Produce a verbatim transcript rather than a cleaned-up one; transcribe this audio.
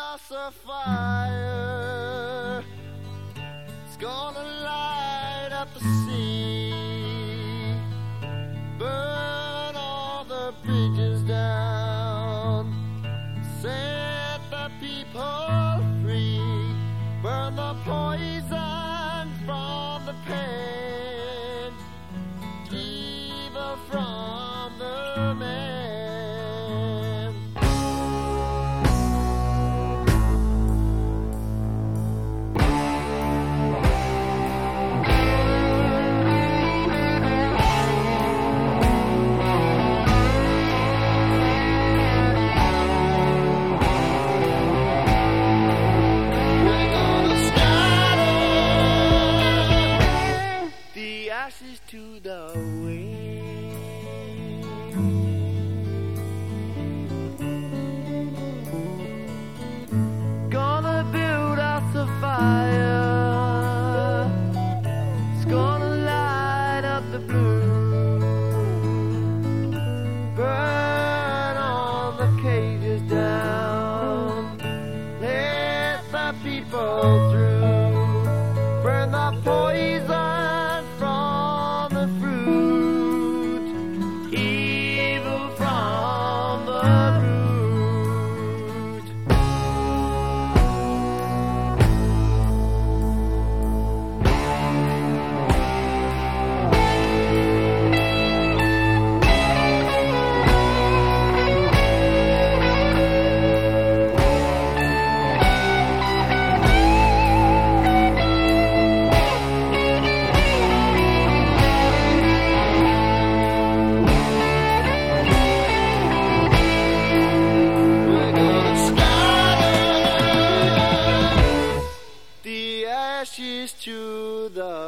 house of fire. It's gonna light up the sea, burn all the bridges down, set the people free, burn the poison from the pain, evil from the man. Ashes to the wind, gonna build us a fire, it's gonna light up the blue, burn all the cages down, let the people through, burn the poison ashes to the